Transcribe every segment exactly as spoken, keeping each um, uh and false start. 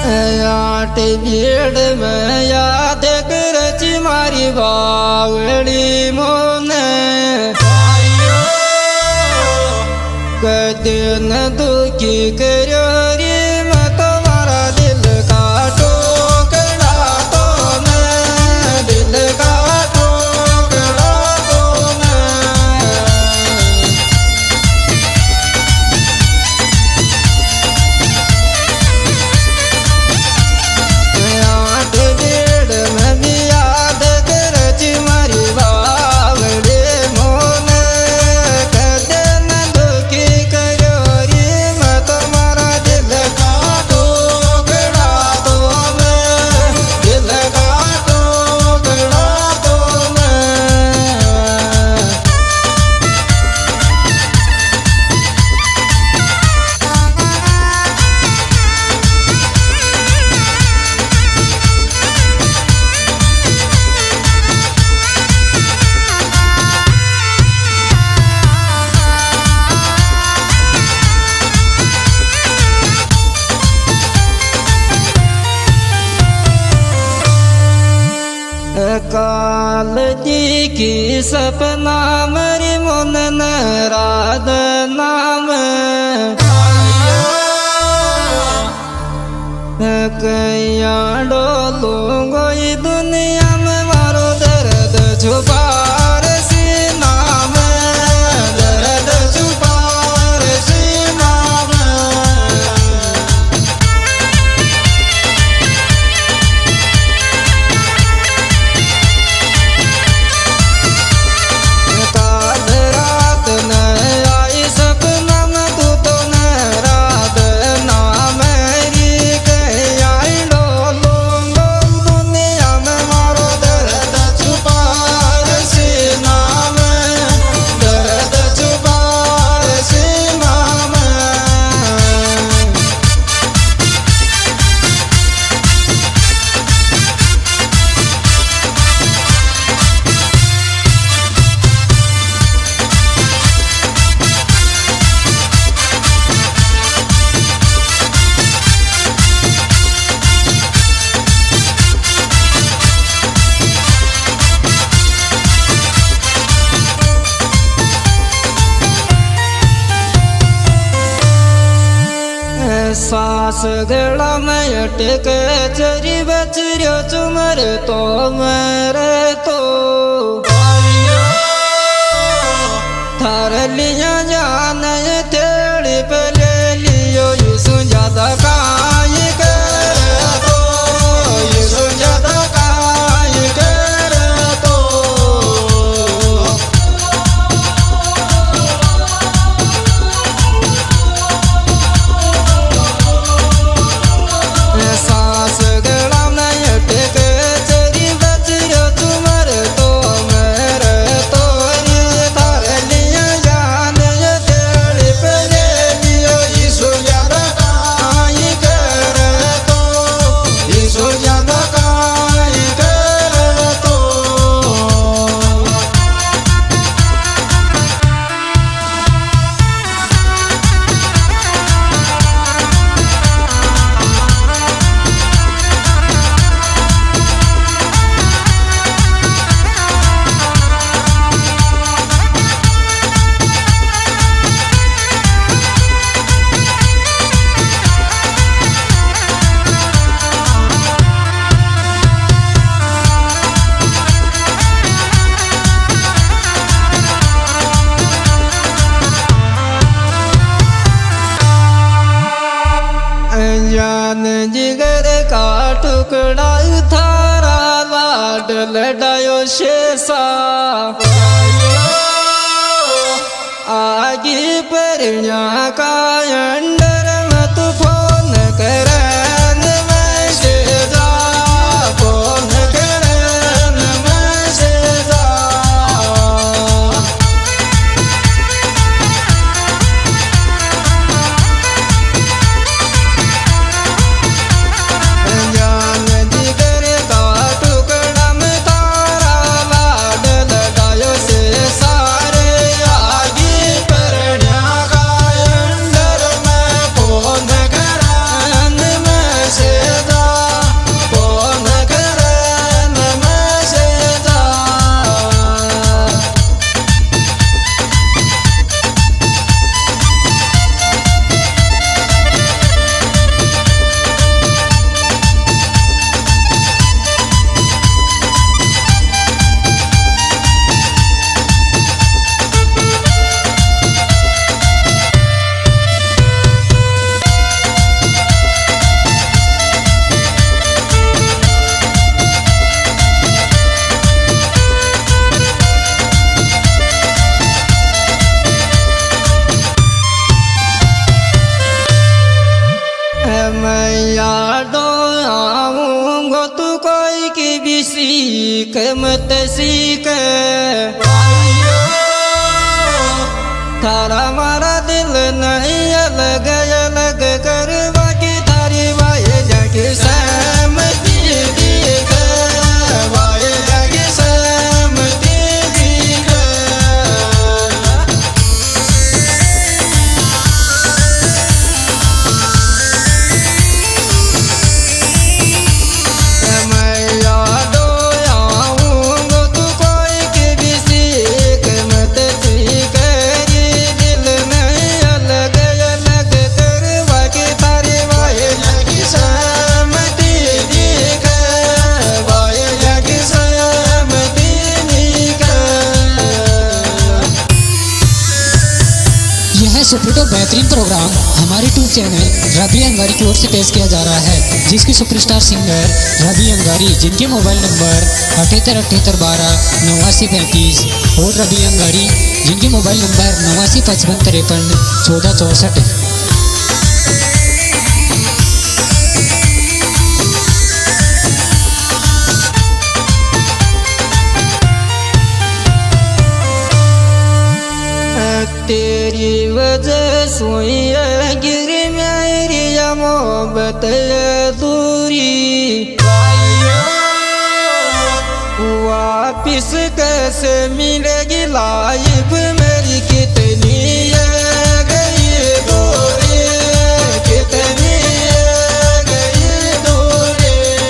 आट भीड़ में याद करची मारी बावड़ी मोने कदे न दुखी करो रे मैं तुम्हारा दिल का टुकड़ा तो मैं दिल का टुकड़ा तो मैं आठ डेढ़ में भी याद करची मारी बावड़ी मोने कदे न दुखी करो रे मैं तुम्हारा दिल का टुकड़ा तो मैं दिल का टुकड़ा तो मैं काल जी की सपना मरी मुन राध नाम कैया डोलूंगो ये दुनिया में मारो दर्द छुपा सी नाम दर्द छुपा सी नाम काल रात न आई सपना में तू तो न रात ना मेरी कैया डोलूंगो दुनिया में मारो दर्द छुपा सी नाम दर्द छुपा सी नाम सास गड़ा में अटक चरी बचरियो चुमर तो मेरे तो थार लिया जान तेड़ी पे ले लियो यीशु ज्यादा काई कर तो यीशु ज्यादा काई कर तो सास गड़ा में अटक चरी बचरियो चुमर तो मेरे तो रे थार लिया जान तेड़ी पे ले लियो यीशु ज्यादा काई कर तो यीशु ज्यादा काई कर तो जान जिगर का टुकड़ा थारा लाड लडायो शेषा आगे परण्या का अंडर मत फोन करन में से जा फोन करन में से जा जान जिगर का टुकड़ा में तारा लाड लडायो से सारे आगे परण्या का अंडर में मैया दो आऊंगो तू कोई की भी सीख मत सीख थारा मारा दिल नहीं अलग अलग करवा की थारी वाये जाके सहमति दीख वाये जाके सहमति दीख मैया दो आऊंगो तू कोई की भी सीख मत सीख दिल नहीं अलग अलग करवा के थारे वाये जाके सहमति दीख वाये जाके सहमति दीख। यह सुपरटो बेहतरीन प्रोग्राम हमारे यूट्यूब चैनल रवि अंगारी की ओर से पेश किया जा रहा है, जिसके सुपरस्टार सिंगर रवि अंगारी, जिनके मोबाइल नंबर अठहत्तर अठहत्तर बारह नवासी पैंतीस, और रवि अंगारी, जिनके मोबाइल नंबर नवासी पचपन तिरपन चौदह चौसठ। तेरी वजह सोई गिर मेरी मोहब्बत दूरी वापिस कैसे मिलेगी लाइफ मेरी कितनी गई दूरी कितनी गई दूरी।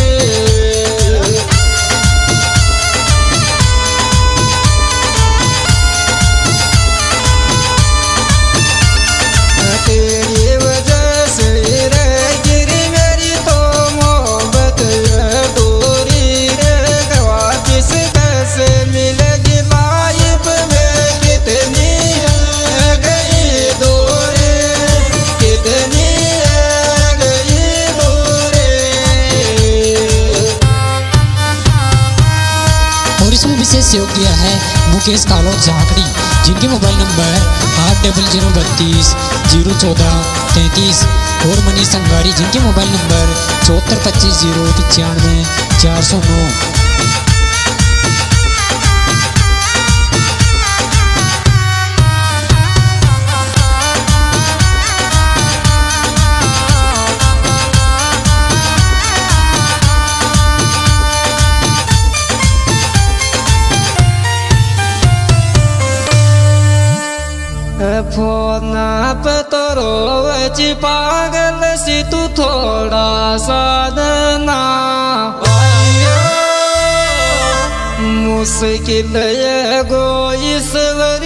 तेरी वजह से रह गिरी मेरी तो मोहब्बत दूरी रे वापिस कैसे मिलेगी लाइफ में कितनी गई दूरी कितनी गई दूरी। और इसमें विशेष सहयोग दिया है मुकेश कालो झाकड़ी, जिनके मोबाइल नंबर आठ डबल जीरो बत्तीस जीरो चौदह तैंतीस, और मनीष अंगारी, जिनके मोबाइल नंबर चौहत्तर पच्चीस जीरो पचानवे चार सौ नौ। फोन पे तो रोज पागल सी तू थोड़ा साधना मुश्किल ये गो ईश्वर